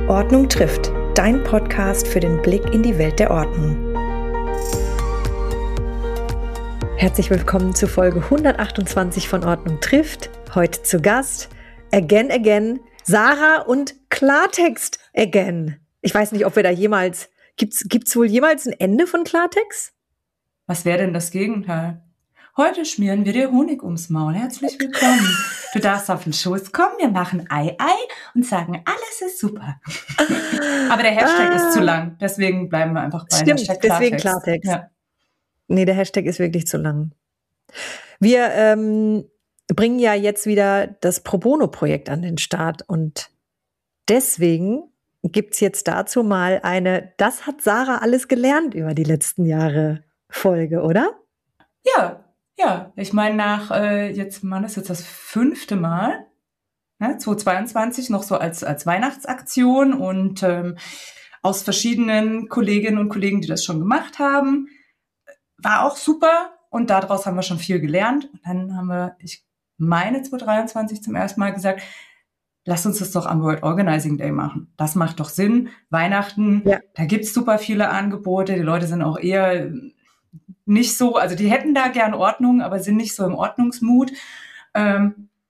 Ordnung trifft, dein Podcast für den Blick in die Welt der Ordnung. Herzlich willkommen zu Folge 128 von Ordnung trifft. Heute zu Gast, again, Sarah und Klartext again. Ich weiß nicht, ob wir da jemals, gibt's wohl jemals ein Ende von Klartext? Was wäre denn das Gegenteil? Heute schmieren wir dir Honig ums Maul. Herzlich willkommen. Du darfst auf den Schoß kommen, wir machen Ei und sagen, alles ist super. Aber der Hashtag ist zu lang, deswegen bleiben wir einfach bei Hashtag Klartext. Deswegen Klartext. Ja. Nee, der Hashtag ist wirklich zu lang. Wir bringen ja jetzt wieder das Pro Bono-Projekt an den Start und deswegen gibt's jetzt dazu mal eine Das hat Sarah alles gelernt über die letzten Jahre Folge, oder? Ja. Ich meine, das ist jetzt das 5. Mal, ne, 2022 noch so als Weihnachtsaktion und aus verschiedenen Kolleginnen und Kollegen, die das schon gemacht haben. War auch super und daraus haben wir schon viel gelernt. Und dann haben wir, ich meine 2023 zum ersten Mal gesagt, lass uns das doch am World Organizing Day machen. Das macht doch Sinn. Weihnachten, ja. Da gibt's super viele Angebote. Die Leute sind auch eher nicht so, also die hätten da gern Ordnung, aber sind nicht so im Ordnungsmut. Da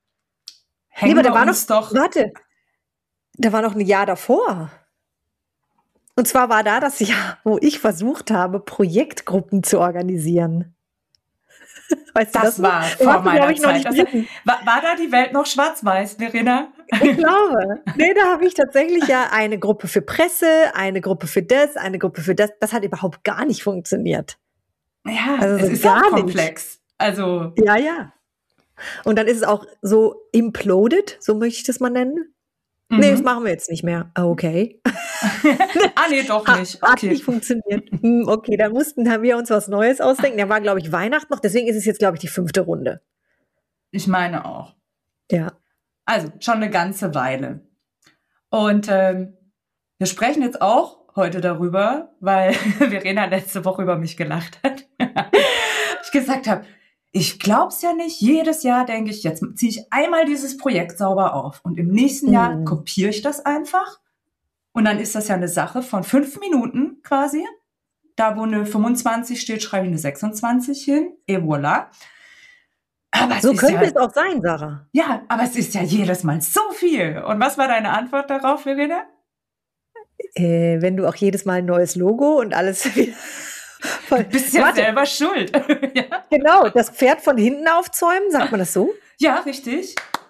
war noch ein Jahr davor. Und zwar war da das Jahr, wo ich versucht habe, Projektgruppen zu organisieren. Weißt du, das war vor meiner Zeit. War da die Welt noch schwarz-weiß, Verena? Ich glaube. Nee, da habe ich tatsächlich ja eine Gruppe für Presse, eine Gruppe für das, eine Gruppe für das. Das hat überhaupt gar nicht funktioniert. Ja, also es ist gar auch komplex. Also ja. Und dann ist es auch so imploded, so möchte ich das mal nennen. Mhm. Nee, das machen wir jetzt nicht mehr. Okay. Nee, doch nicht. Okay. Hat nicht funktioniert. Okay, dann haben wir uns was Neues ausdenken. Der war, glaube ich, Weihnachten noch. Deswegen ist es jetzt, glaube ich, die 5. Runde. Ich meine auch. Ja. Also schon eine ganze Weile. Und wir sprechen jetzt auch heute darüber, weil Verena letzte Woche über mich gelacht hat. Ich gesagt habe, ich glaub's ja nicht, jedes Jahr denke ich, jetzt ziehe ich einmal dieses Projekt sauber auf und im nächsten Jahr kopiere ich das einfach und dann ist das ja eine Sache von 5 Minuten quasi. Da, wo eine 25 steht, schreibe ich eine 26 hin, et voilà. Aber so könnte es auch sein, Sarah. Ja, aber es ist ja jedes Mal so viel. Und was war deine Antwort darauf, Verena? Wenn du auch jedes Mal ein neues Logo und alles wieder... Du bist ja selber schuld. Ja. Genau, das Pferd von hinten aufzäumen, sagt man das so? Ja, richtig.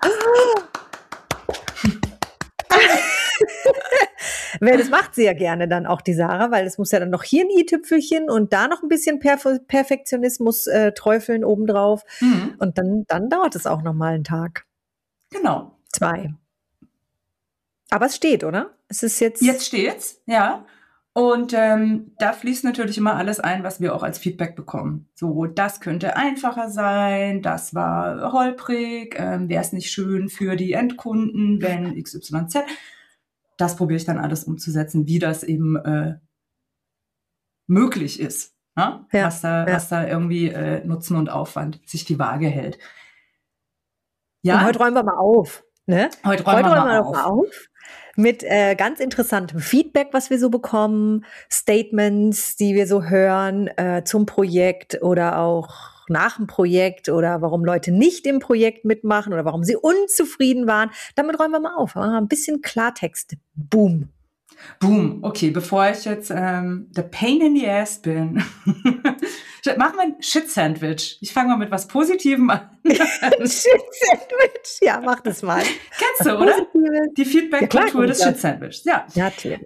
Das macht sie ja gerne dann auch, die Sarah, weil es muss ja dann noch hier ein i-Tüpfelchen und da noch ein bisschen Perfektionismus träufeln obendrauf. Mhm. Und dann dauert es auch noch mal einen Tag. Genau. 2. Aber es steht, oder? Es ist jetzt... Jetzt steht's, ja. Und da fließt natürlich immer alles ein, was wir auch als Feedback bekommen. So, das könnte einfacher sein, das war holprig, wäre es nicht schön für die Endkunden, wenn XYZ. Das probiere ich dann alles umzusetzen, wie das eben möglich ist. Ne? Ja, was da irgendwie Nutzen und Aufwand sich die Waage hält. Ja? Und heute räumen wir mal auf. Ne? Heute räumen wir mal auf. Mit ganz interessantem Feedback, was wir so bekommen, Statements, die wir so hören zum Projekt oder auch nach dem Projekt oder warum Leute nicht im Projekt mitmachen oder warum sie unzufrieden waren. Damit räumen wir mal auf. Ein bisschen Klartext. Boom. Boom. Okay, bevor ich jetzt the pain in the ass bin, machen wir ein Shit-Sandwich. Ich fange mal mit was Positivem an. Shit-Sandwich? Ja, mach das mal. Kennst du, oder? Die Feedback-Kultur des Shit-Sandwichs. Ja. Natürlich.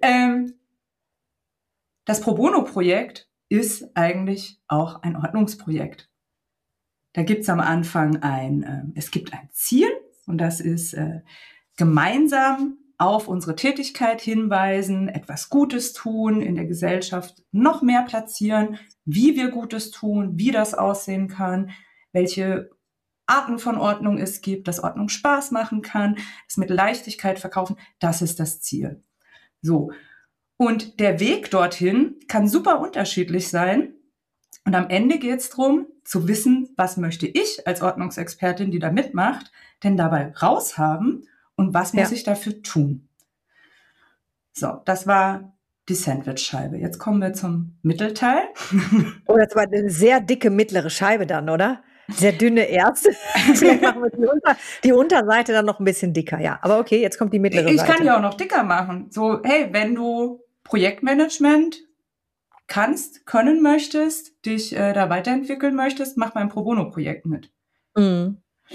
Das Pro Bono-Projekt ist eigentlich auch ein Ordnungsprojekt. Da gibt's am Anfang es gibt ein Ziel und das ist gemeinsam auf unsere Tätigkeit hinweisen, etwas Gutes tun, in der Gesellschaft noch mehr platzieren, wie wir Gutes tun, wie das aussehen kann, welche Arten von Ordnung es gibt, dass Ordnung Spaß machen kann, es mit Leichtigkeit verkaufen, das ist das Ziel. So. Und der Weg dorthin kann super unterschiedlich sein. Und am Ende geht es darum, zu wissen, was möchte ich als Ordnungsexpertin, die da mitmacht, denn dabei raushaben und was muss ich dafür tun. So, das war die Sandwichscheibe. Jetzt kommen wir zum Mittelteil. Oh, das war eine sehr dicke mittlere Scheibe dann, oder? Sehr dünne erst. Vielleicht machen wir die Unterseite dann noch ein bisschen dicker, ja. Aber okay, jetzt kommt die mittlere Ich Seite. kann die auch noch dicker machen. So, hey, wenn du Projektmanagement können möchtest, dich da weiterentwickeln möchtest, mach beim Pro Bono-Projekt mit. Mhm.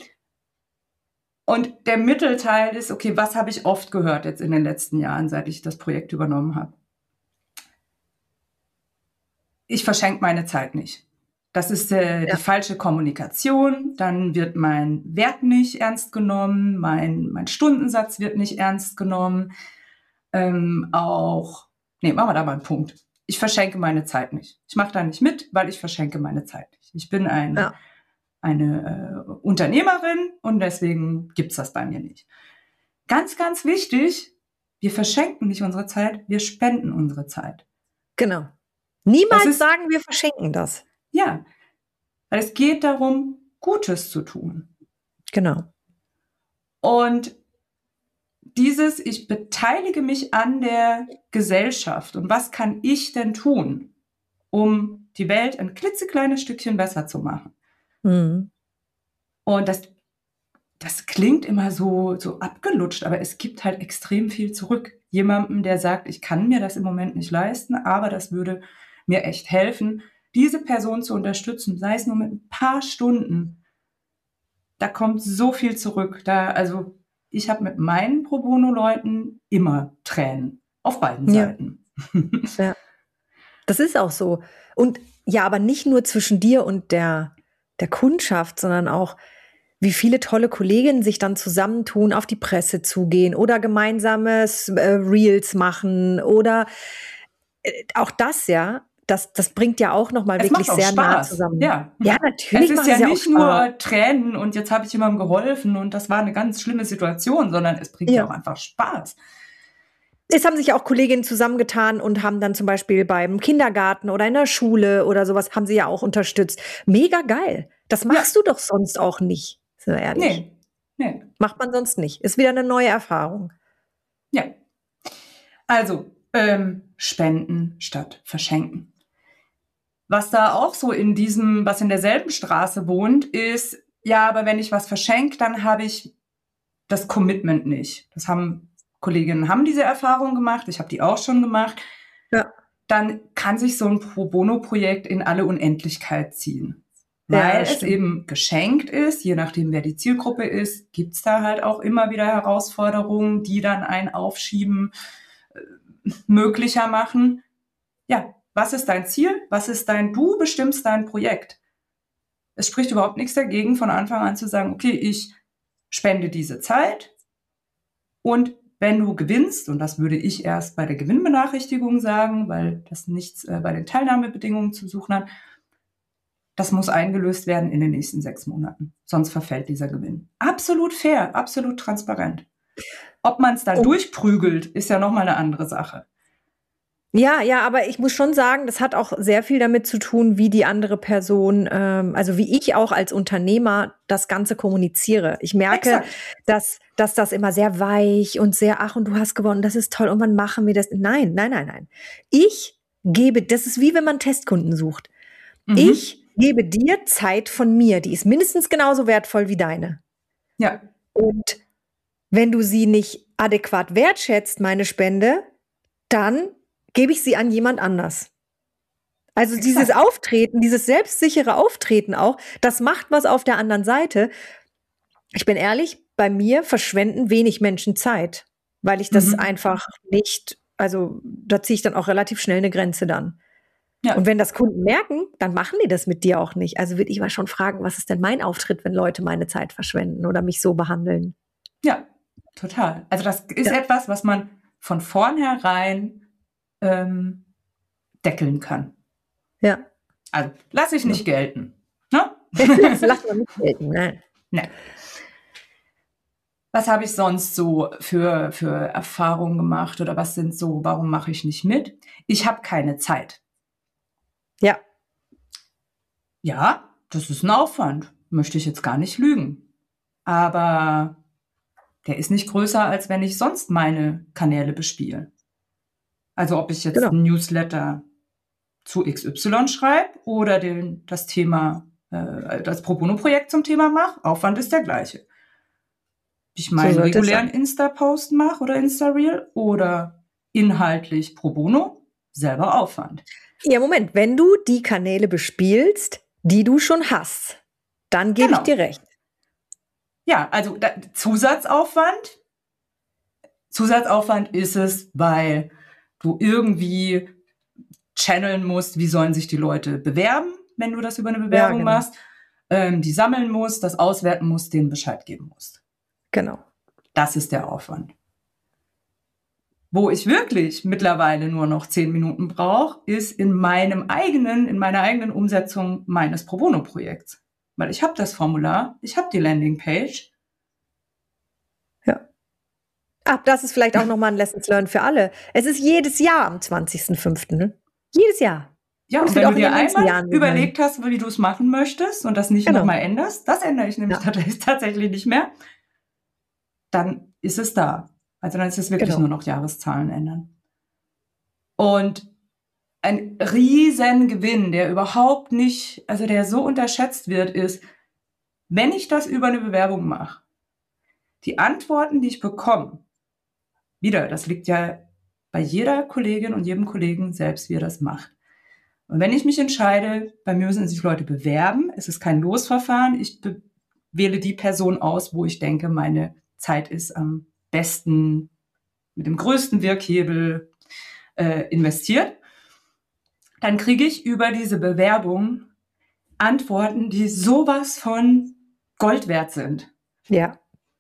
Und der Mittelteil ist, okay, was habe ich oft gehört jetzt in den letzten Jahren, seit ich das Projekt übernommen habe? Ich verschenke meine Zeit nicht. Das ist die falsche Kommunikation. Dann wird mein Wert nicht ernst genommen, mein Stundensatz wird nicht ernst genommen. Machen wir da mal einen Punkt. Ich verschenke meine Zeit nicht. Ich mache da nicht mit, weil ich verschenke meine Zeit nicht. Ich bin eine Unternehmerin und deswegen gibt's das bei mir nicht. Ganz, ganz wichtig, wir verschenken nicht unsere Zeit, wir spenden unsere Zeit. Genau. Niemals sagen, wir verschenken das. Ja, weil es geht darum, Gutes zu tun. Genau. Und ich beteilige mich an der Gesellschaft. Und was kann ich denn tun, um die Welt ein klitzekleines Stückchen besser zu machen? Mhm. Und das klingt immer so abgelutscht, aber es gibt halt extrem viel zurück. Jemandem, der sagt, ich kann mir das im Moment nicht leisten, aber das würde mir echt helfen, diese Person zu unterstützen, sei es nur mit ein paar Stunden. Da kommt so viel zurück. Ich habe mit meinen Pro Bono-Leuten immer Tränen auf beiden Seiten. Ja. Das ist auch so. Und ja, aber nicht nur zwischen dir und der Kundschaft, sondern auch, wie viele tolle Kolleginnen sich dann zusammentun, auf die Presse zugehen oder gemeinsames Reels machen oder auch das, ja. Das bringt ja auch nochmal wirklich sehr nah zusammen. Ja, natürlich. Es ist ja nicht nur Tränen und jetzt habe ich jemandem geholfen und das war eine ganz schlimme Situation, sondern es bringt ja auch einfach Spaß. Es haben sich ja auch Kolleginnen zusammengetan und haben dann zum Beispiel beim Kindergarten oder in der Schule oder sowas haben sie ja auch unterstützt. Mega geil. Das machst du doch sonst auch nicht, sind wir ehrlich. Nee. Macht man sonst nicht. Ist wieder eine neue Erfahrung. Ja. Also, spenden statt verschenken. Was da auch so was in derselben Straße wohnt, ist, ja, aber wenn ich was verschenke, dann habe ich das Commitment nicht. Kolleginnen haben diese Erfahrung gemacht, ich habe die auch schon gemacht. Ja. Dann kann sich so ein Pro Bono-Projekt in alle Unendlichkeit ziehen. Weil es eben geschenkt ist, je nachdem, wer die Zielgruppe ist, gibt's da halt auch immer wieder Herausforderungen, die dann ein Aufschieben möglicher machen. Ja, was ist dein Ziel? Du bestimmst dein Projekt. Es spricht überhaupt nichts dagegen, von Anfang an zu sagen, okay, ich spende diese Zeit und wenn du gewinnst, und das würde ich erst bei der Gewinnbenachrichtigung sagen, weil das nichts bei den Teilnahmebedingungen zu suchen hat, das muss eingelöst werden in den nächsten 6 Monaten. Sonst verfällt dieser Gewinn. Absolut fair, absolut transparent. Ob man es dann durchprügelt, ist ja nochmal eine andere Sache. Ja, aber ich muss schon sagen, das hat auch sehr viel damit zu tun, wie die andere Person, also wie ich auch als Unternehmer das Ganze kommuniziere. Ich merke, dass das immer sehr weich und sehr, ach, und du hast gewonnen, das ist toll, und wann machen wir das? Nein. Das ist wie wenn man Testkunden sucht. Mhm. Ich gebe dir Zeit von mir, die ist mindestens genauso wertvoll wie deine. Ja. Und wenn du sie nicht adäquat wertschätzt, meine Spende, dann gebe ich sie an jemand anders. Also dieses Auftreten, dieses selbstsichere Auftreten auch, das macht was auf der anderen Seite. Ich bin ehrlich, bei mir verschwenden wenig Menschen Zeit, weil ich das einfach nicht, also da ziehe ich dann auch relativ schnell eine Grenze dann. Ja. Und wenn das Kunden merken, dann machen die das mit dir auch nicht. Also würde ich mal schon fragen, was ist denn mein Auftritt, wenn Leute meine Zeit verschwenden oder mich so behandeln? Ja, total. Also das ist etwas, was man von vornherein deckeln kann. Ja. Also lass ich nicht gelten. Ne? Lass mal nicht gelten, nein. Nee. Was habe ich sonst so für Erfahrungen gemacht oder warum mache ich nicht mit? Ich habe keine Zeit. Ja. Ja, das ist ein Aufwand. Möchte ich jetzt gar nicht lügen. Aber der ist nicht größer, als wenn ich sonst meine Kanäle bespiele. Also ob ich jetzt Genau. ein Newsletter zu XY schreibe oder das Pro Bono-Projekt zum Thema mache, Aufwand ist der gleiche. Ob ich meinen regulären Insta-Post mache oder Insta-Reel oder inhaltlich Pro Bono, selber Aufwand. Ja, Moment, wenn du die Kanäle bespielst, die du schon hast, dann gebe ich dir recht. Ja, also Zusatzaufwand ist es, weil du irgendwie channeln musst, wie sollen sich die Leute bewerben, wenn du das über eine Bewerbung machst, die sammeln musst, das auswerten musst, denen Bescheid geben musst. Genau. Das ist der Aufwand. Wo ich wirklich mittlerweile nur noch 10 Minuten brauche, ist in meiner eigenen Umsetzung meines Pro Bono-Projekts. Weil ich habe das Formular, ich habe die Landingpage. Ja. Das ist vielleicht auch nochmal ein Lessons Learned für alle. Es ist jedes Jahr am 20.05. Ne? Jedes Jahr. Ja, und wenn du dir einmal überlegt hast, wie du es machen möchtest und das nicht nochmal änderst, das ändere ich nämlich tatsächlich nicht mehr, dann ist es da. Also dann ist es wirklich nur noch Jahreszahlen ändern. Und ein riesen Gewinn, der überhaupt nicht, also der so unterschätzt wird, ist, wenn ich das über eine Bewerbung mache, die Antworten, die ich bekomme, das liegt ja bei jeder Kollegin und jedem Kollegen selbst, wie er das macht. Und wenn ich mich entscheide, bei mir müssen sich Leute bewerben, es ist kein Losverfahren, ich wähle die Person aus, wo ich denke, meine Zeit ist am besten, mit dem größten Wirkhebel investiert, dann kriege ich über diese Bewerbung Antworten, die sowas von Gold wert sind. Ja.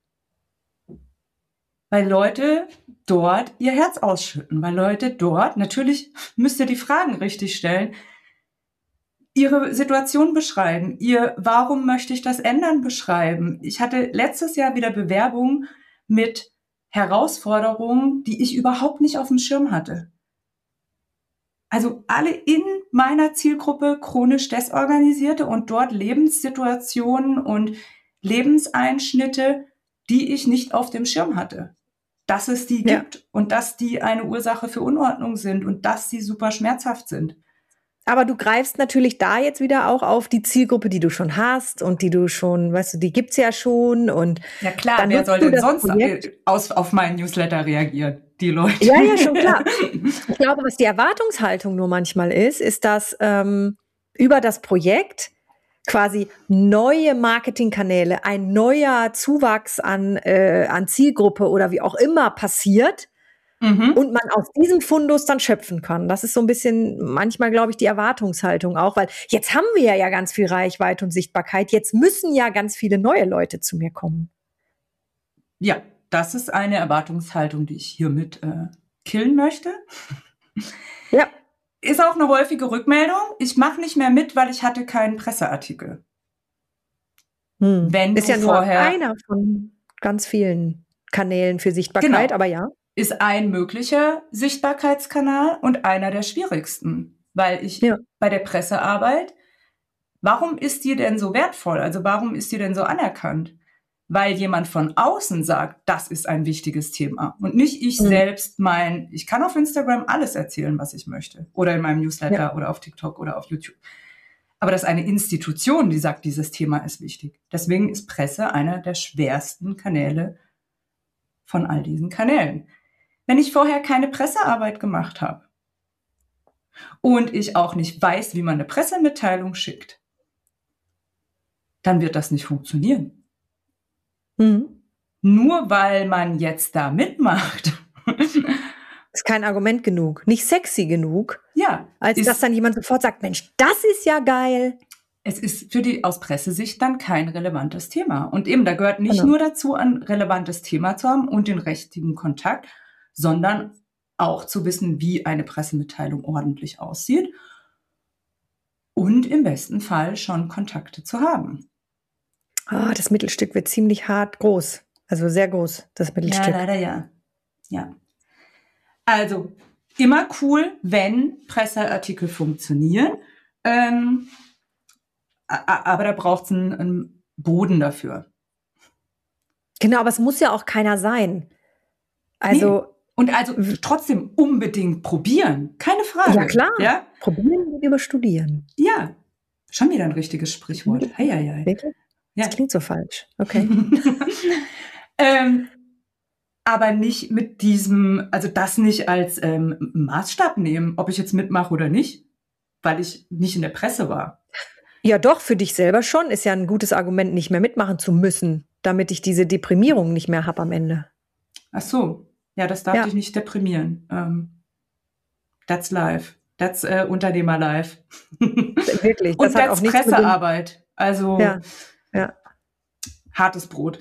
Weil Leute dort ihr Herz ausschütten, weil Leute dort, natürlich müsst ihr die Fragen richtig stellen, ihre Situation beschreiben, warum möchte ich das ändern beschreiben. Ich hatte letztes Jahr wieder Bewerbungen mit Herausforderungen, die ich überhaupt nicht auf dem Schirm hatte. Also alle in meiner Zielgruppe chronisch Desorganisierte und dort Lebenssituationen und Lebenseinschnitte, die ich nicht auf dem Schirm hatte. Dass es die gibt und dass die eine Ursache für Unordnung sind und dass sie super schmerzhaft sind. Aber du greifst natürlich da jetzt wieder auch auf die Zielgruppe, die du schon hast und die du schon, weißt du, die gibt's ja schon. Und ja klar, wer soll denn sonst auf meinen Newsletter reagieren? Die Leute. Ja, schon klar. Ich glaube, was die Erwartungshaltung nur manchmal ist, dass über das Projekt quasi neue Marketingkanäle, ein neuer Zuwachs an Zielgruppe oder wie auch immer passiert und man aus diesem Fundus dann schöpfen kann. Das ist so ein bisschen manchmal, glaube ich, die Erwartungshaltung auch, weil jetzt haben wir ja ganz viel Reichweite und Sichtbarkeit, jetzt müssen ja ganz viele neue Leute zu mir kommen. Ja, das ist eine Erwartungshaltung, die ich hiermit killen möchte. Ja. Ist auch eine häufige Rückmeldung. Ich mache nicht mehr mit, weil ich hatte keinen Presseartikel. Wenn ist ja nur einer von ganz vielen Kanälen für Sichtbarkeit, aber ja. Ist ein möglicher Sichtbarkeitskanal und einer der schwierigsten, weil ich bei der Pressearbeit, warum ist die denn so wertvoll? Also warum ist die denn so anerkannt? Weil jemand von außen sagt, das ist ein wichtiges Thema und nicht ich selbst ich kann auf Instagram alles erzählen, was ich möchte oder in meinem Newsletter oder auf TikTok oder auf YouTube. Aber das ist eine Institution, die sagt, dieses Thema ist wichtig. Deswegen ist Presse einer der schwersten Kanäle von all diesen Kanälen. Wenn ich vorher keine Pressearbeit gemacht habe und ich auch nicht weiß, wie man eine Pressemitteilung schickt, dann wird das nicht funktionieren. Nur weil man jetzt da mitmacht. Ist kein Argument genug, nicht sexy genug, als dass dann jemand sofort sagt, Mensch, das ist ja geil. Es ist für die aus Pressesicht dann kein relevantes Thema. Und eben, da gehört nicht nur dazu, ein relevantes Thema zu haben und den richtigen Kontakt, sondern auch zu wissen, wie eine Pressemitteilung ordentlich aussieht und im besten Fall schon Kontakte zu haben. Das Mittelstück wird ziemlich hart groß, also sehr groß, das Mittelstück. Ja, leider ja. Also immer cool, wenn Presseartikel funktionieren, aber da braucht es einen Boden dafür. Genau, aber es muss ja auch keiner sein. Also Und also trotzdem unbedingt probieren, keine Frage. Ja, klar. Ja? Probieren und über studieren. Ja, schon wieder ein richtiges Sprichwort. Hei, hei, hei. Wirklich? Ja. Das klingt so falsch. Okay. Aber nicht mit diesem, also das nicht als Maßstab nehmen, ob ich jetzt mitmache oder nicht, weil ich nicht in der Presse war. Ja, doch, für dich selber schon. Ist ja ein gutes Argument, nicht mehr mitmachen zu müssen, damit ich diese Deprimierung nicht mehr habe am Ende. Ach so, ja, das darf dich nicht deprimieren. That's life. That's Unternehmer life. Wirklich. Und hat that's auch nichts mit dem- Pressearbeit. Also Ja. hartes Brot.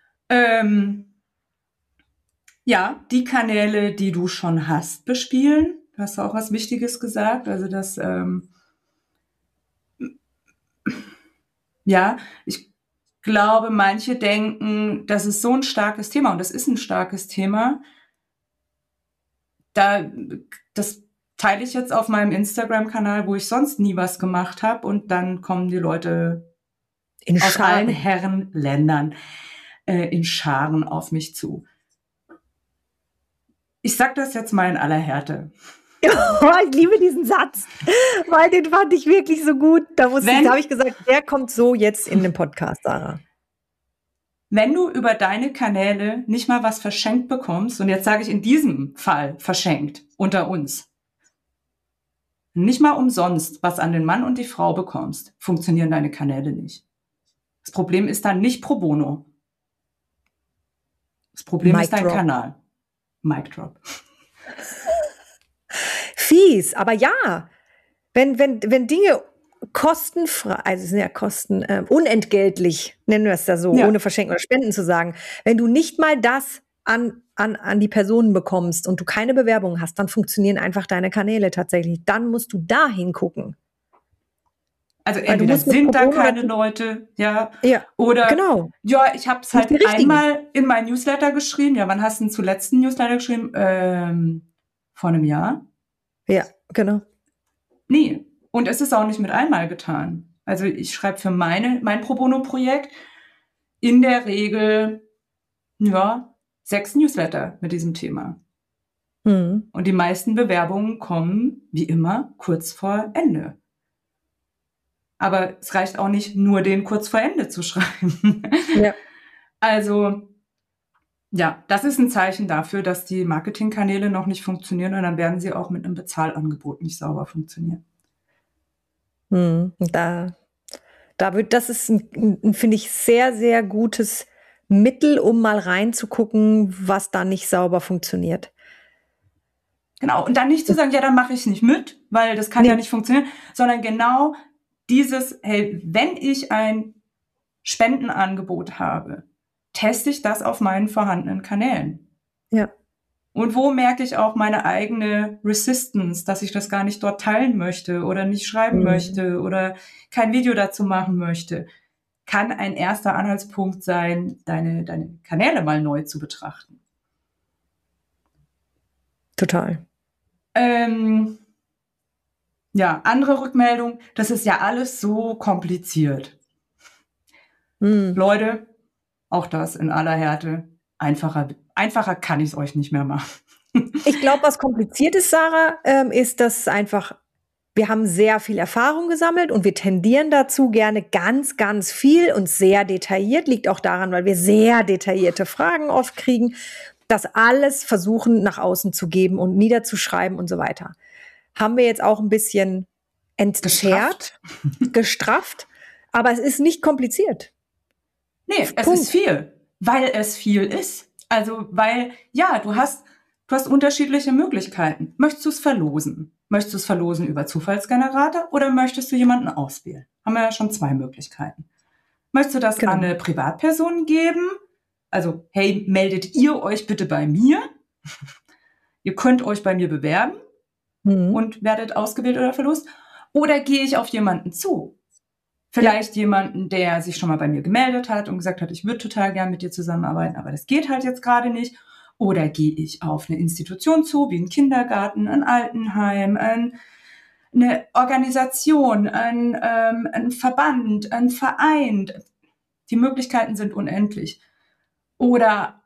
Ja, die Kanäle, die du schon hast, bespielen. Du hast auch was Wichtiges gesagt. Also das, ja, ich glaube, manche denken, das ist so ein starkes Thema und das ist ein starkes Thema. Das teile ich jetzt auf meinem Instagram-Kanal, wo ich sonst nie was gemacht habe, und dann kommen die Leute aus allen Herrenländern in Scharen auf mich zu. Ich sag das jetzt mal in aller Härte. Oh, ich liebe diesen Satz, weil den fand ich wirklich so gut. Da habe ich gesagt, der kommt so jetzt in den Podcast, Sarah. Wenn du über deine Kanäle nicht mal was verschenkt bekommst, und jetzt sage ich in diesem Fall verschenkt, unter uns, nicht mal umsonst was an den Mann und die Frau bekommst, funktionieren deine Kanäle nicht. Das Problem ist dann nicht pro bono. Das Problem ist dein Kanal. Mic drop. Fies, aber ja, wenn Dinge kostenfrei, also es sind ja Kosten, unentgeltlich, nennen wir es da so, ohne Verschenken oder Spenden zu sagen, wenn du nicht mal das an die Personen bekommst und du keine Bewerbung hast, dann funktionieren einfach deine Kanäle tatsächlich. Dann musst du da hingucken. Also entweder sind da keine Leute, oder genau. Ja, ich habe es halt einmal in mein Newsletter geschrieben. Ja, wann hast du denn zuletzt einen Newsletter geschrieben? Vor einem Jahr. Ja, genau. Nee, und es ist auch nicht mit einmal getan. Also ich schreibe für mein Pro Bono-Projekt in der Regel 6 Newsletter mit diesem Thema. Und die meisten Bewerbungen kommen, wie immer, kurz vor Ende. Aber es reicht auch nicht, nur den kurz vor Ende zu schreiben. Ja. Also, ja, das ist ein Zeichen dafür, dass die Marketingkanäle noch nicht funktionieren, und dann werden sie auch mit einem Bezahlangebot nicht sauber funktionieren. Das ist ein finde ich, sehr, sehr gutes Mittel, um mal reinzugucken, was da nicht sauber funktioniert. Genau, und dann nicht zu sagen, ja, dann mache ich nicht mit, weil das kann ja nicht funktionieren, sondern genau dieses, hey, wenn ich ein Spendenangebot habe, teste ich das auf meinen vorhandenen Kanälen. Ja. Und wo merke ich auch meine eigene Resistance, dass ich das gar nicht dort teilen möchte oder nicht schreiben möchte oder kein Video dazu machen möchte, kann ein erster Anhaltspunkt sein, deine Kanäle mal neu zu betrachten. Total. Ja, andere Rückmeldung, das ist ja alles so kompliziert. Leute, auch das in aller Härte, einfacher kann ich es euch nicht mehr machen. Ich glaube, was kompliziert ist, Sarah, ist, dass einfach, wir haben sehr viel Erfahrung gesammelt und wir tendieren dazu, gerne ganz, ganz viel und sehr detailliert. Liegt auch daran, weil wir sehr detaillierte Fragen oft kriegen, das alles versuchen nach außen zu geben und niederzuschreiben und so weiter. Haben wir jetzt auch ein bisschen entzerrt, gestrafft, aber es ist nicht kompliziert. Nee, es ist viel, weil es viel ist. Also, weil, ja, du hast unterschiedliche Möglichkeiten. Möchtest du es verlosen? Möchtest du es verlosen über Zufallsgenerator oder möchtest du jemanden auswählen? Haben wir ja schon 2 Möglichkeiten. Möchtest du das an eine Privatperson geben? Also, hey, meldet ihr euch bitte bei mir? Ihr könnt euch bei mir bewerben und werdet ausgewählt oder verlost. Oder gehe ich auf jemanden zu? Vielleicht jemanden, der sich schon mal bei mir gemeldet hat und gesagt hat, ich würde total gern mit dir zusammenarbeiten, aber das geht halt jetzt gerade nicht. Oder gehe ich auf eine Institution zu, wie einen Kindergarten, ein Altenheim, eine Organisation, ein Verband, ein Verein. Die Möglichkeiten sind unendlich. Oder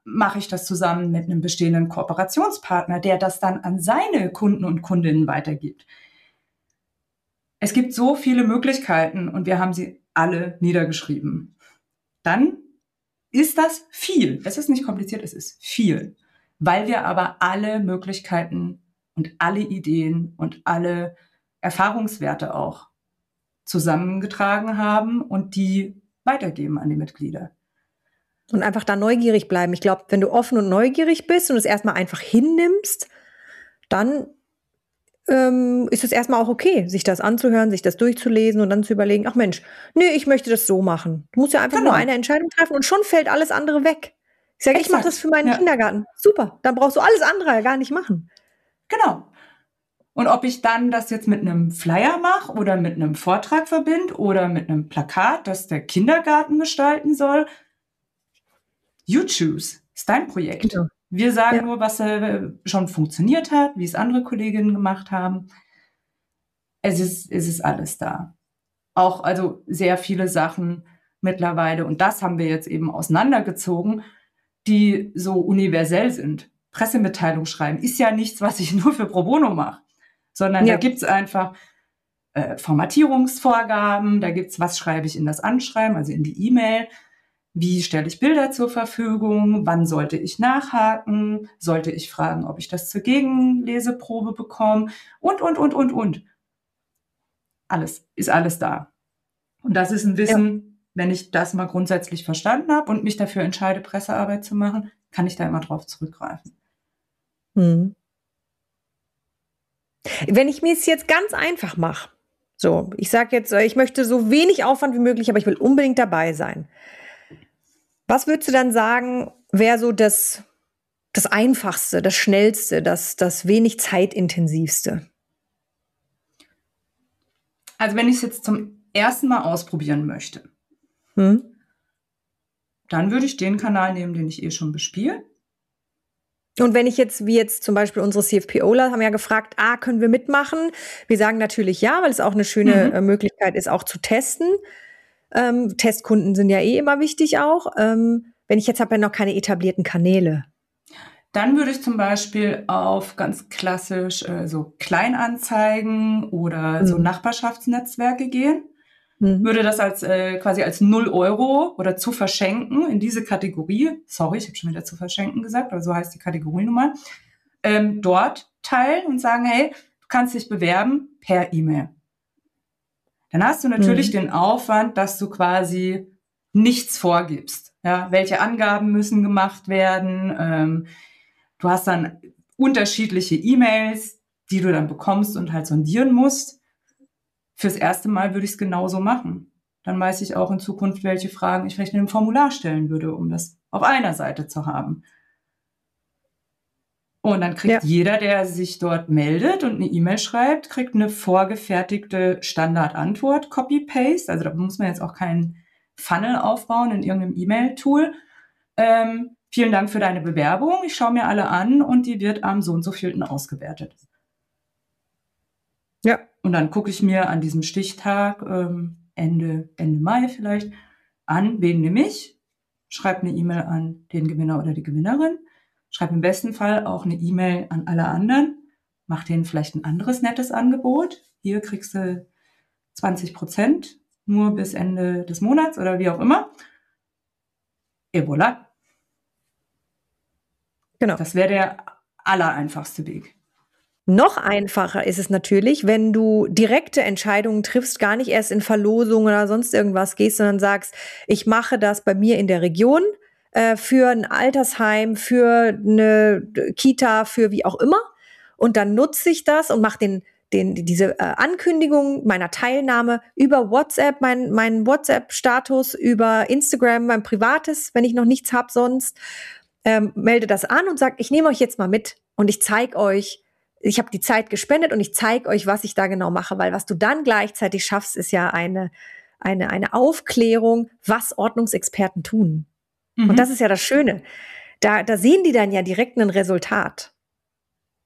mache ich das zusammen mit einem bestehenden Kooperationspartner, der das dann an seine Kunden und Kundinnen weitergibt. Es gibt so viele Möglichkeiten und wir haben sie alle niedergeschrieben. Dann ist das viel. Es ist nicht kompliziert, es ist viel. Weil wir aber alle Möglichkeiten und alle Ideen und alle Erfahrungswerte auch zusammengetragen haben und die weitergeben an die Mitglieder. Und einfach da neugierig bleiben. Ich glaube, wenn du offen und neugierig bist und es erstmal einfach hinnimmst, dann ist es erstmal auch okay, sich das anzuhören, sich das durchzulesen und dann zu überlegen, ach Mensch, nee, ich möchte das so machen. Du musst ja einfach nur eine Entscheidung treffen und schon fällt alles andere weg. Ich sage, ich mache das für meinen Kindergarten. Super, dann brauchst du alles andere gar nicht machen. Genau. Und ob ich dann das jetzt mit einem Flyer mache oder mit einem Vortrag verbinde oder mit einem Plakat, das der Kindergarten gestalten soll, you choose. Ist dein Projekt. Genau. Wir sagen nur, was schon funktioniert hat, wie es andere Kolleginnen gemacht haben. Es ist alles da. Auch also sehr viele Sachen mittlerweile, und das haben wir jetzt eben auseinandergezogen, die so universell sind. Pressemitteilung schreiben ist ja nichts, was ich nur für Pro Bono mache, sondern da gibt's einfach Formatierungsvorgaben, da gibt's, was schreibe ich in das Anschreiben, also in die E-Mail, wie stelle ich Bilder zur Verfügung, wann sollte ich nachhaken, sollte ich fragen, ob ich das zur Gegenleseprobe bekomme und. Ist alles da. Und das ist ein Wissen, wenn ich das mal grundsätzlich verstanden habe und mich dafür entscheide, Pressearbeit zu machen, kann ich da immer drauf zurückgreifen. Wenn ich mir es jetzt ganz einfach mache, so, ich sage jetzt, ich möchte so wenig Aufwand wie möglich, aber ich will unbedingt dabei sein. Was würdest du dann sagen, wäre so das Einfachste, das Schnellste, das wenig Zeitintensivste? Also wenn ich es jetzt zum ersten Mal ausprobieren möchte, dann würde ich den Kanal nehmen, den ich schon bespiele. Und wenn ich jetzt, wie jetzt zum Beispiel unsere CFPOler haben ja gefragt, können wir mitmachen? Wir sagen natürlich ja, weil es auch eine schöne Möglichkeit ist, auch zu testen. Testkunden sind ja immer wichtig auch. Wenn ich jetzt habe ja noch keine etablierten Kanäle. Dann würde ich zum Beispiel auf ganz klassisch so Kleinanzeigen oder so Nachbarschaftsnetzwerke gehen. Würde das als quasi als 0 € oder zu verschenken in diese Kategorie, sorry, ich habe schon wieder zu verschenken gesagt, aber so heißt die Kategorienummer, dort teilen und sagen, hey, du kannst dich bewerben per E-Mail. Dann hast du natürlich den Aufwand, dass du quasi nichts vorgibst. Ja, welche Angaben müssen gemacht werden? Du hast dann unterschiedliche E-Mails, die du dann bekommst und halt sondieren musst. Fürs erste Mal würde ich es genauso machen. Dann weiß ich auch in Zukunft, welche Fragen ich vielleicht in einem Formular stellen würde, um das auf einer Seite zu haben. Und dann kriegt jeder, der sich dort meldet und eine E-Mail schreibt, kriegt eine vorgefertigte Standardantwort, Copy-Paste. Also da muss man jetzt auch keinen Funnel aufbauen in irgendeinem E-Mail-Tool. Vielen Dank für deine Bewerbung. Ich schaue mir alle an und die wird am so und so vielten ausgewertet. Ja. Und dann gucke ich mir an diesem Stichtag, Ende Mai vielleicht, an, wen nehme ich, schreibe eine E-Mail an den Gewinner oder die Gewinnerin, schreibe im besten Fall auch eine E-Mail an alle anderen, mach denen vielleicht ein anderes nettes Angebot. Hier kriegst du 20% nur bis Ende des Monats oder wie auch immer. Et voilà. Genau. Das wäre der allereinfachste Weg. Noch einfacher ist es natürlich, wenn du direkte Entscheidungen triffst, gar nicht erst in Verlosungen oder sonst irgendwas gehst, sondern sagst, ich mache das bei mir in der Region für ein Altersheim, für eine Kita, für wie auch immer. Und dann nutze ich das und mache diese Ankündigung meiner Teilnahme über WhatsApp, mein WhatsApp-Status, über Instagram, mein Privates, wenn ich noch nichts habe sonst, melde das an und sage, ich nehme euch jetzt mal mit und ich zeige euch, ich habe die Zeit gespendet und ich zeige euch, was ich da genau mache, weil was du dann gleichzeitig schaffst, ist ja eine Aufklärung, was Ordnungsexperten tun. Und das ist ja das Schöne. Da sehen die dann ja direkt ein Resultat.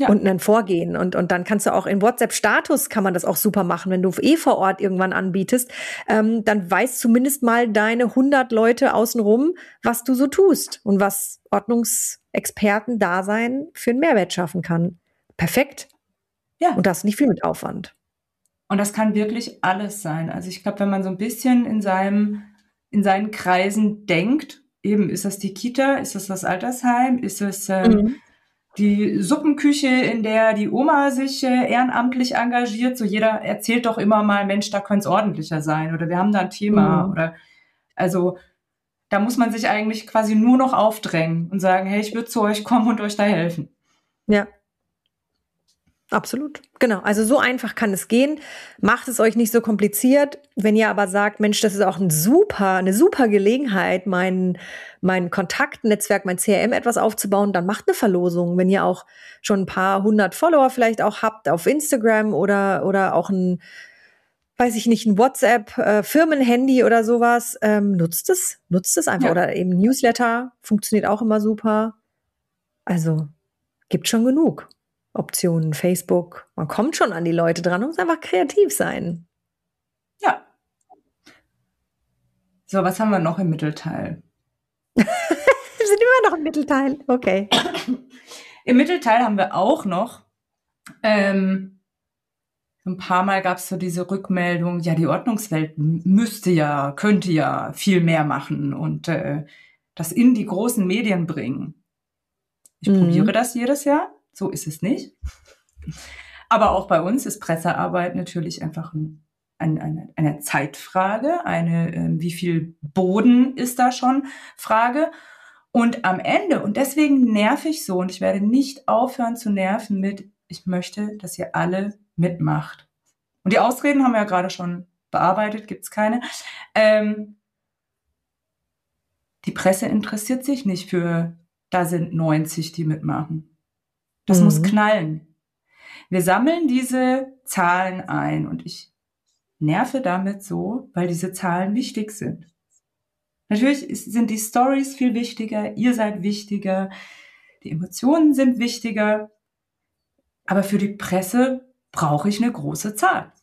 und ein Vorgehen. Und dann kannst du auch in WhatsApp-Status kann man das auch super machen. Wenn du vor Ort irgendwann anbietest, dann weiß zumindest mal deine 100 Leute außenrum, was du so tust und was Ordnungsexperten-Dasein für einen Mehrwert schaffen kann. Perfekt. Ja. Und das nicht viel mit Aufwand. Und das kann wirklich alles sein. Also ich glaube, wenn man so ein bisschen in seinen Kreisen denkt, eben ist das die Kita, ist das Altersheim, ist es die Suppenküche, in der die Oma sich ehrenamtlich engagiert, so jeder erzählt doch immer mal, Mensch, da könnte es ordentlicher sein oder wir haben da ein Thema oder also da muss man sich eigentlich quasi nur noch aufdrängen und sagen, hey, ich würde zu euch kommen und euch da helfen. Ja. Absolut, genau. Also so einfach kann es gehen. Macht es euch nicht so kompliziert. Wenn ihr aber sagt, Mensch, das ist auch eine super Gelegenheit, mein Kontaktnetzwerk, mein CRM etwas aufzubauen, dann macht eine Verlosung. Wenn ihr auch schon ein paar 100 Follower vielleicht auch habt auf Instagram oder auch ein WhatsApp, Firmenhandy oder sowas, nutzt es einfach. Ja. Oder eben Newsletter, funktioniert auch immer super. Also, gibt schon genug Optionen, Facebook. Man kommt schon an die Leute dran und muss einfach kreativ sein. Ja. So, was haben wir noch im Mittelteil? Wir sind immer noch im Mittelteil. Okay. Im Mittelteil haben wir auch noch ein paar Mal gab es so diese Rückmeldung, ja, die Ordnungswelt könnte ja viel mehr machen und das in die großen Medien bringen. Ich probiere das jedes Jahr, so ist es nicht. Aber auch bei uns ist Pressearbeit natürlich einfach eine Zeitfrage, wie viel Boden ist da schon Frage. Und am Ende, und deswegen nerv ich so, und ich werde nicht aufhören zu nerven mit, ich möchte, dass ihr alle mitmacht. Und die Ausreden haben wir ja gerade schon bearbeitet, gibt's keine. Die Presse interessiert sich nicht für, da sind 90, die mitmachen. Das muss knallen. Wir sammeln diese Zahlen ein und ich nerve damit so, weil diese Zahlen wichtig sind. Natürlich sind die Stories viel wichtiger, ihr seid wichtiger, die Emotionen sind wichtiger, aber für die Presse brauche ich eine große Zahl.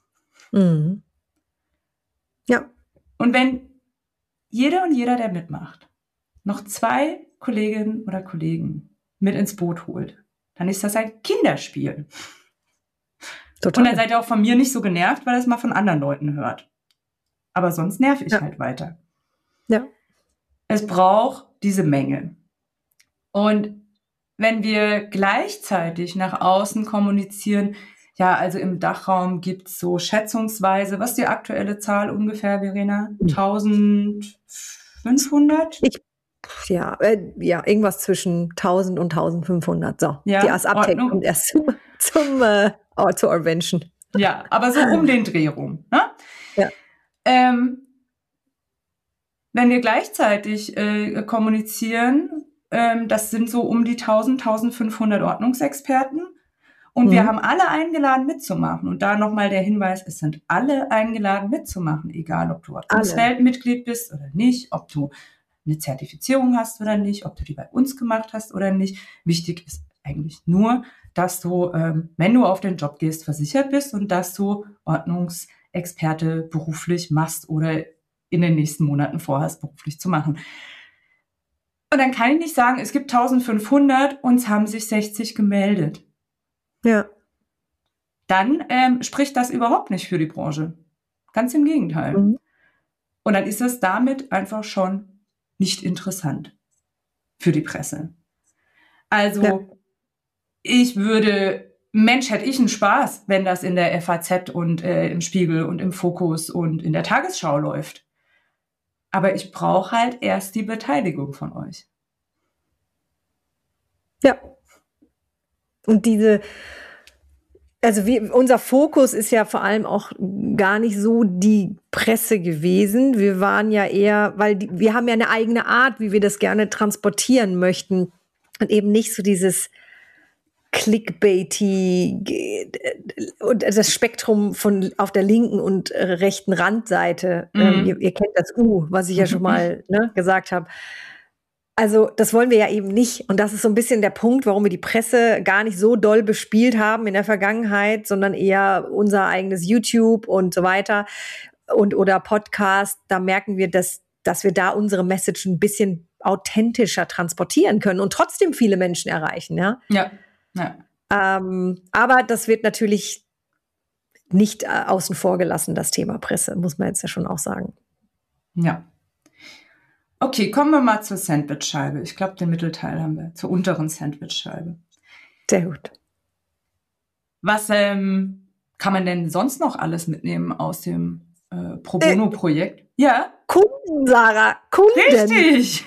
Ja. Und wenn jede und jeder, der mitmacht, noch 2 Kolleginnen oder Kollegen mit ins Boot holt, dann ist das ein Kinderspiel. Total. Und dann seid ihr auch von mir nicht so genervt, weil ihr es mal von anderen Leuten hört. Aber sonst nerv ich halt weiter. Ja. Es braucht diese Menge. Und wenn wir gleichzeitig nach außen kommunizieren, ja, also im Dachraum gibt's so schätzungsweise, was ist die aktuelle Zahl ungefähr, Verena? 1500? Irgendwas zwischen 1000 und 1500. So, ja, die Uptake kommt erst zur Orvention. Ja, aber so um den Dreh rum. Ne? Ja. Wenn wir gleichzeitig kommunizieren, das sind so um die 1000, 1500 Ordnungsexperten und wir haben alle eingeladen mitzumachen. Und da nochmal der Hinweis, es sind alle eingeladen mitzumachen, egal ob du Ordnungsweltmitglied bist oder nicht, ob du eine Zertifizierung hast oder nicht, ob du die bei uns gemacht hast oder nicht. Wichtig ist eigentlich nur, dass du, wenn du auf den Job gehst, versichert bist und dass du Ordnungsexperte beruflich machst oder in den nächsten Monaten vorhast, beruflich zu machen. Und dann kann ich nicht sagen, es gibt 1500, uns haben sich 60 gemeldet. Ja. Dann spricht das überhaupt nicht für die Branche. Ganz im Gegenteil. Und dann ist es damit einfach schon nicht interessant für die Presse. Also hätte ich einen Spaß, wenn das in der FAZ und im Spiegel und im Fokus und in der Tagesschau läuft. Aber ich brauche halt erst die Beteiligung von euch. Ja. Und unser Fokus ist ja vor allem auch gar nicht so die Presse gewesen. Wir waren ja eher, wir haben ja eine eigene Art, wie wir das gerne transportieren möchten und eben nicht so dieses Clickbaity und das Spektrum von auf der linken und rechten Randseite. Ihr kennt das was ich ja schon mal gesagt habe. Also das wollen wir ja eben nicht. Und das ist so ein bisschen der Punkt, warum wir die Presse gar nicht so doll bespielt haben in der Vergangenheit, sondern eher unser eigenes YouTube und so weiter oder Podcast. Da merken wir, dass wir da unsere Message ein bisschen authentischer transportieren können und trotzdem viele Menschen erreichen. Ja. Ja. Aber das wird natürlich nicht außen vor gelassen, das Thema Presse, muss man jetzt ja schon auch sagen. Ja. Okay, kommen wir mal zur Sandwichscheibe. Ich glaube, den Mittelteil haben wir, zur unteren Sandwichscheibe. Sehr gut. Was kann man denn sonst noch alles mitnehmen aus dem Pro Bono-Projekt? Ja? Kunden, Sarah, Kunden. Richtig!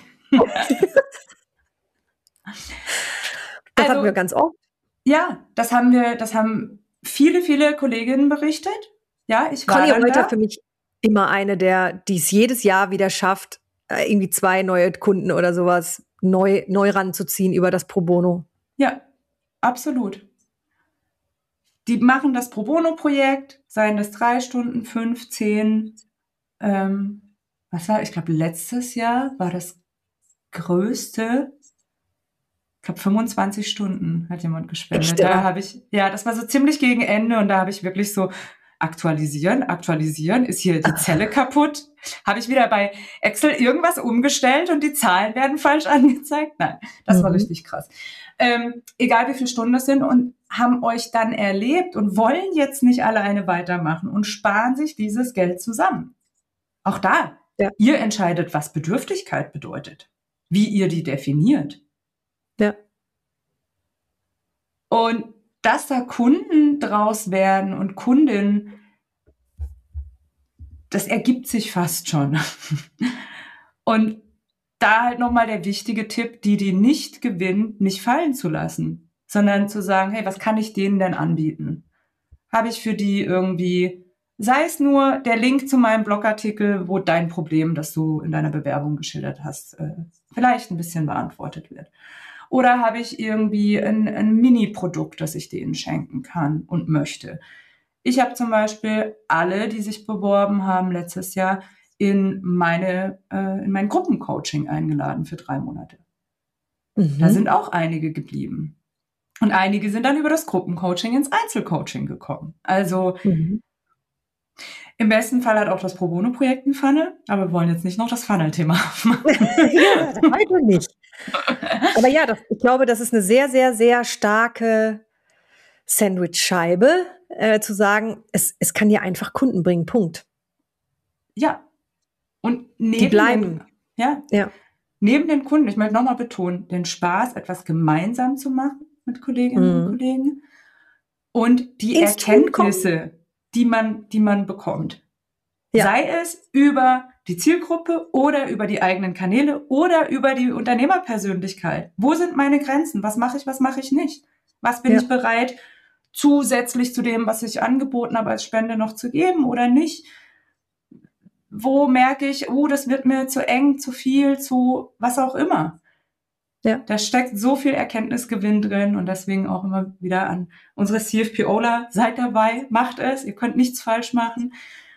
Das hatten wir ganz oft. Ja, das haben viele Kolleginnen berichtet. Ja, ich war Conny dann Reuter da. für mich immer eine, die es jedes Jahr wieder schafft, irgendwie 2 neue Kunden oder sowas neu ranzuziehen über das Pro Bono. Ja, absolut. Die machen das Pro Bono-Projekt, seien das 3 Stunden, 5, 10. Ich glaube, letztes Jahr war das größte, ich glaube 25 Stunden hat jemand gespendet. Echt, Da habe ich, das war so ziemlich gegen Ende und da habe ich wirklich so aktualisieren, ist hier die Zelle kaputt? Habe ich wieder bei Excel irgendwas umgestellt und die Zahlen werden falsch angezeigt? Nein, das war richtig krass. Egal wie viele Stunden das sind und haben euch dann erlebt und wollen jetzt nicht alleine weitermachen und sparen sich dieses Geld zusammen. Auch da, ihr entscheidet, was Bedürftigkeit bedeutet, wie ihr die definiert. Ja. Und dass da Kunden draus werden und Kundinnen, das ergibt sich fast schon. Und da halt nochmal der wichtige Tipp, die nicht gewinnen, nicht fallen zu lassen, sondern zu sagen, hey, was kann ich denen denn anbieten? Habe ich für die irgendwie, sei es nur der Link zu meinem Blogartikel, wo dein Problem, das du in deiner Bewerbung geschildert hast, vielleicht ein bisschen beantwortet wird. Oder habe ich irgendwie ein Mini-Produkt, das ich denen schenken kann und möchte. Ich habe zum Beispiel alle, die sich beworben haben letztes Jahr, in mein Gruppencoaching eingeladen für 3 Monate. Da sind auch einige geblieben. Und einige sind dann über das Gruppencoaching ins Einzelcoaching gekommen. Also im besten Fall hat auch das Pro Bono-Projekt ein Funnel, aber wir wollen jetzt nicht noch das Funnel-Thema aufmachen. Ja, das weiß ich nicht. Aber ja, ich glaube, das ist eine sehr, sehr, sehr starke Sandwich-Scheibe, zu sagen, es kann dir einfach Kunden bringen, Punkt. Ja. Und die bleiben. Neben den Kunden, ich möchte nochmal betonen, den Spaß, etwas gemeinsam zu machen mit Kolleginnen und Kollegen und die Erkenntnisse, die man bekommt. Ja. Sei es über die Zielgruppe oder über die eigenen Kanäle oder über die Unternehmerpersönlichkeit. Wo sind meine Grenzen? Was mache ich nicht? Was bin ich bereit, zusätzlich zu dem, was ich angeboten habe, als Spende noch zu geben oder nicht? Wo merke ich, das wird mir zu eng, zu viel, zu was auch immer. Ja. Da steckt so viel Erkenntnisgewinn drin und deswegen auch immer wieder an unsere CFPOler, seid dabei, macht es, ihr könnt nichts falsch machen.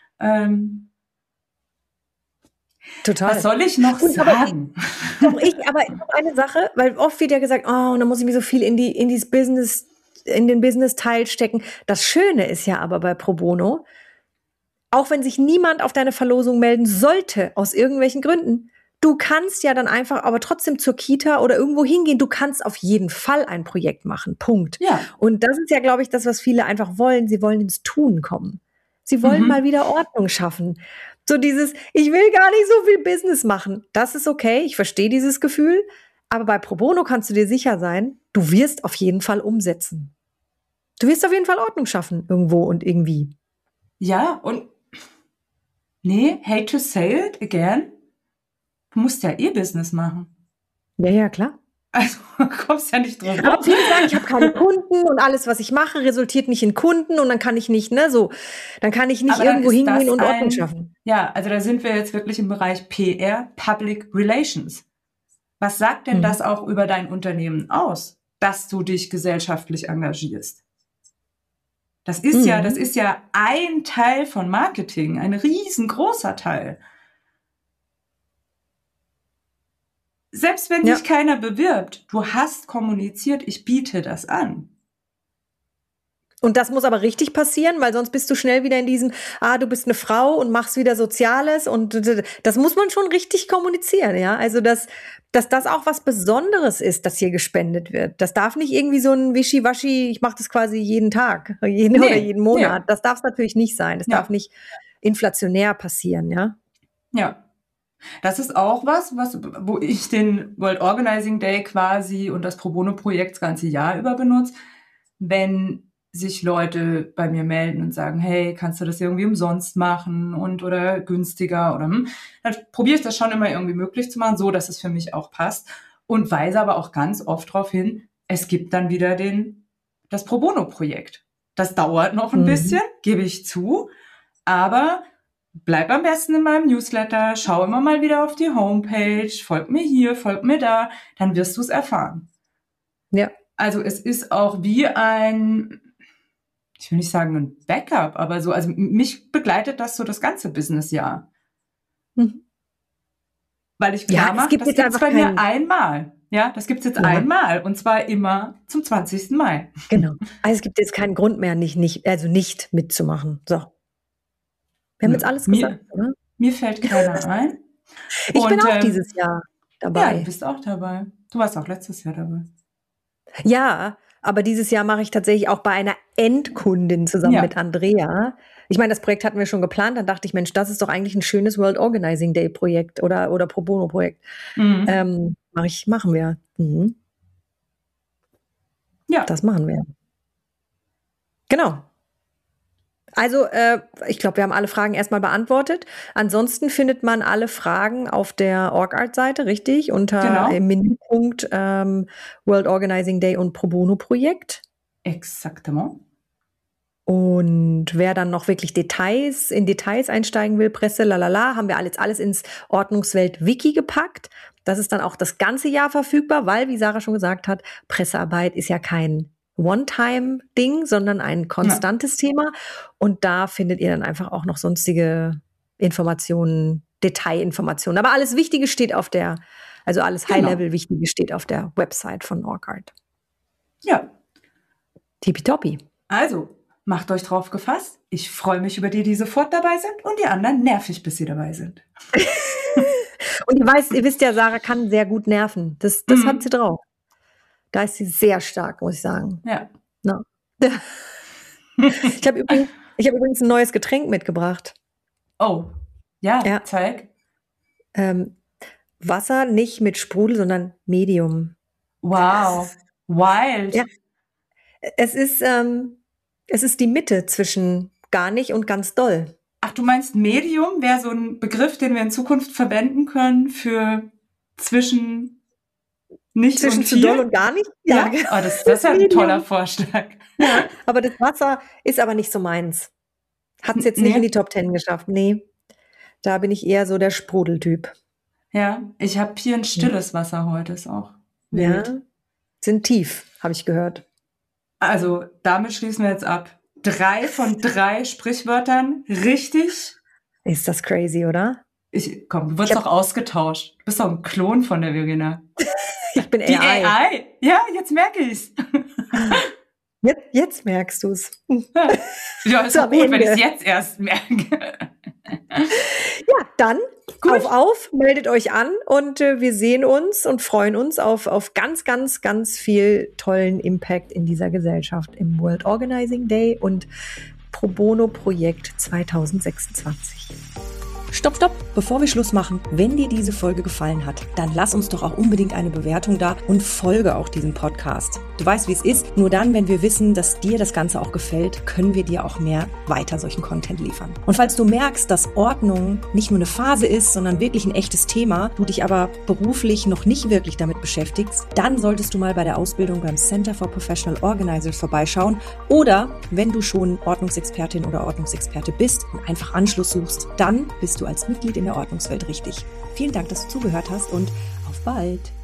Total. Was soll ich noch sagen? Aber eine Sache, weil oft wird ja gesagt, und dann muss ich mir so viel in den Business-Teil stecken. Das Schöne ist ja aber bei Pro Bono, auch wenn sich niemand auf deine Verlosung melden sollte, aus irgendwelchen Gründen, du kannst ja dann einfach aber trotzdem zur Kita oder irgendwo hingehen. Du kannst auf jeden Fall ein Projekt machen. Punkt. Ja. Und das ist ja, glaube ich, das, was viele einfach wollen. Sie wollen ins Tun kommen. Sie wollen mal wieder Ordnung schaffen. So dieses, ich will gar nicht so viel Business machen. Das ist okay. Ich verstehe dieses Gefühl. Aber bei Pro Bono kannst du dir sicher sein, du wirst auf jeden Fall umsetzen. Du wirst auf jeden Fall Ordnung schaffen irgendwo und irgendwie. Ja, und hate to say it again, du musst ja Business machen. Ja, klar. Also du kommst ja nicht drum rum. Aber viele sagen, ich habe keine Kunden und alles, was ich mache, resultiert nicht in Kunden und dann kann ich nicht, dann kann ich nicht irgendwo hingehen und Ordnung schaffen. Ja, also da sind wir jetzt wirklich im Bereich PR, Public Relations. Was sagt denn das auch über dein Unternehmen aus, dass du dich gesellschaftlich engagierst? Das ist ja ein Teil von Marketing, ein riesengroßer Teil. Selbst wenn sich keiner bewirbt, du hast kommuniziert, ich biete das an. Und das muss aber richtig passieren, weil sonst bist du schnell wieder in diesem, du bist eine Frau und machst wieder Soziales, und das muss man schon richtig kommunizieren, ja. Also, dass das auch was Besonderes ist, dass hier gespendet wird. Das darf nicht irgendwie so ein Wischiwaschi, ich mache das quasi jeden Tag, oder jeden Monat. Nee. Das darf es natürlich nicht sein. Das darf nicht inflationär passieren, ja. Ja. Das ist auch was, wo ich den World Organizing Day quasi und das Pro Bono Projekt das ganze Jahr über benutze. Wenn sich Leute bei mir melden und sagen, hey, kannst du das irgendwie umsonst machen oder günstiger dann probiere ich das schon immer irgendwie möglich zu machen, so dass es für mich auch passt, und weise aber auch ganz oft darauf hin, es gibt dann wieder das Pro Bono Projekt. Das dauert noch ein bisschen, gebe ich zu, aber bleib am besten in meinem Newsletter, schau immer mal wieder auf die Homepage, folg mir hier, folg mir da, dann wirst du es erfahren. Ja. Also es ist auch wie ich will nicht sagen ein Backup, aber so, also mich begleitet das so das ganze Businessjahr. Weil ich klar mache, das gibt's bei mir einmal. Ja, das gibt's jetzt einmal, und zwar immer zum 20. Mai. Genau. Also es gibt jetzt keinen Grund mehr, nicht mitzumachen. So. Wir haben jetzt alles gesagt, oder? Mir fällt keiner ein. Ich bin auch dieses Jahr dabei. Ja, du bist auch dabei. Du warst auch letztes Jahr dabei. Ja, aber dieses Jahr mache ich tatsächlich auch bei einer Endkundin zusammen mit Andrea. Ich meine, das Projekt hatten wir schon geplant. Dann dachte ich, Mensch, das ist doch eigentlich ein schönes World Organizing Day Projekt oder Pro Bono Projekt. Machen wir. Ja. Das machen wir. Genau. Also, ich glaube, wir haben alle Fragen erstmal beantwortet. Ansonsten findet man alle Fragen auf der OrgArt-Seite, richtig? Unter im Menüpunkt World Organizing Day und Pro Bono Projekt. Exactement. Und wer dann noch wirklich in Details einsteigen will, Presse, haben wir alles ins Ordnungswelt-Wiki gepackt. Das ist dann auch das ganze Jahr verfügbar, weil, wie Sarah schon gesagt hat, Pressearbeit ist ja kein One-Time-Ding, sondern ein konstantes Thema. Und da findet ihr dann einfach auch noch sonstige Informationen, Detailinformationen. Aber alles Wichtige steht alles High-Level-Wichtige steht auf der Website von OrgArt. Ja. Tippitoppi. Also, macht euch drauf gefasst. Ich freue mich über die sofort dabei sind, und die anderen nervig, bis sie dabei sind. Und ihr wisst ja, Sarah kann sehr gut nerven. Das hat sie drauf. Da ist sie sehr stark, muss ich sagen. Ja. No. Ich habe übrigens ein neues Getränk mitgebracht. Oh, ja. Zeig. Wasser nicht mit Sprudel, sondern Medium. Wow, wild. Ja. Es ist die Mitte zwischen gar nicht und ganz doll. Ach, du meinst Medium wäre so ein Begriff, den wir in Zukunft verwenden können für zwischen zu doll und gar nicht? Ja. Oh, das ist ja ein toller Vorschlag. Ja, aber das Wasser ist aber nicht so meins. Hat es jetzt nicht in die Top 10 geschafft. Nee, da bin ich eher so der Sprudeltyp. Ja, ich habe hier ein stilles Wasser heute, ist auch wild. Ja, sind tief, habe ich gehört. Also, damit schließen wir jetzt ab. 3 von 3 Sprichwörtern richtig. Ist das crazy, oder? Du wirst doch ausgetauscht. Du bist doch ein Klon von der Verena. Ich bin AI. Die AI? Ja, jetzt merke ich's. Jetzt merkst du's. Ja, ist doch gut, wenn ich es jetzt erst merke. Ja, dann auf, meldet euch an, und wir sehen uns und freuen uns auf ganz, ganz, ganz viel tollen Impact in dieser Gesellschaft im World Organizing Day und Pro Bono Projekt 2026. Stopp! Bevor wir Schluss machen, wenn dir diese Folge gefallen hat, dann lass uns doch auch unbedingt eine Bewertung da und folge auch diesem Podcast. Du weißt, wie es ist. Nur dann, wenn wir wissen, dass dir das Ganze auch gefällt, können wir dir auch mehr weiter solchen Content liefern. Und falls du merkst, dass Ordnung nicht nur eine Phase ist, sondern wirklich ein echtes Thema, du dich aber beruflich noch nicht wirklich damit beschäftigst, dann solltest du mal bei der Ausbildung beim Center for Professional Organizers vorbeischauen. Oder wenn du schon Ordnungsexpertin oder Ordnungsexperte bist und einfach Anschluss suchst, dann bist du als Mitglied in der Ordnungswelt richtig. Vielen Dank, dass du zugehört hast, und auf bald!